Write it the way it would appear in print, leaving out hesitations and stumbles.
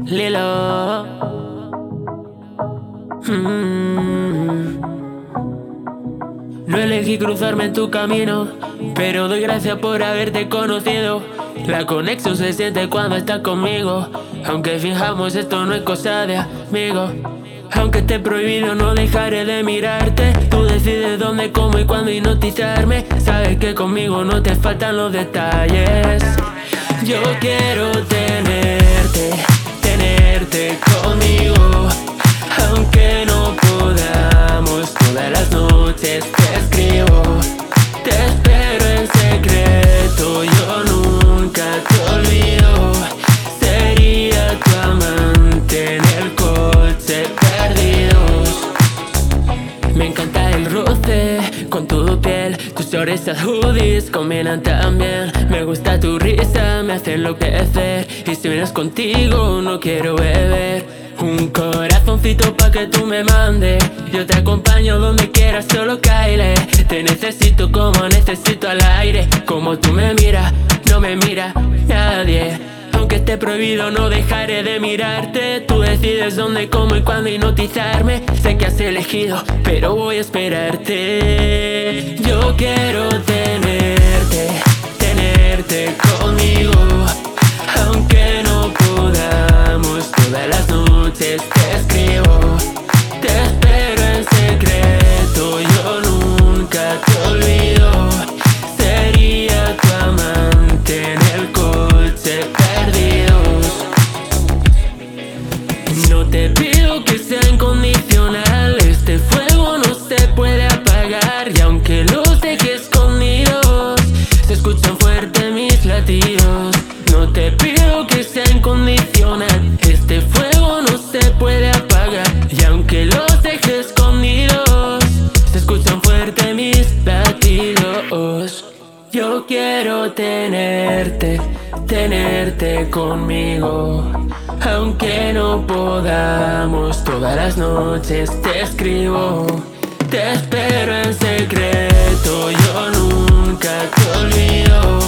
Lilo. No elegí cruzarme en tu camino, pero doy gracias por haberte conocido. La conexión se siente cuando estás conmigo. Aunque fijamos, esto no es cosa de amigos. Aunque esté prohibido, no dejaré de mirarte. Tú decides dónde, cómo y cuándo hipnotizarme. Sabes que conmigo no te faltan los detalles. Yo quiero tenerte conmigo. Aunque no podamos, todas las noches te escribo. Te espero en secreto, yo nunca te olvido. Sería tu amante en el coche perdidos. Me encanta el roce con tu piel. Tus orejas hoodies combinan también. Me gusta tu risa, me hace enloquecer. Y si vienes contigo no quiero beber. Un corazoncito pa' que tú me mandes. Yo te acompaño donde quieras, solo cáele. Te necesito como necesito al aire. Como tú me miras, no me mira nadie. Aunque esté prohibido, no dejaré de mirarte. Tú decides dónde, cómo y cuándo hipnotizarme. Sé que has elegido, pero voy a esperarte. Yo quiero tenerte conmigo. Aunque no podamos, todas las noches te escribo. Te espero en secreto, yo nunca te olvido. Sería tu amante en el coche perdidos. No te pido que sea incondicional. Este fuego no se puede apagar. Y aunque los deje escondidos, se escuchan fuerte mis latidos. No te pido que sea incondicional. Este fuego no se puede apagar. Y aunque los deje escondidos, se escuchan fuerte mis latidos. Yo quiero tenerte conmigo. Aunque no podamos, todas las noches te escribo. Te espero en secreto, yo nunca te olvido.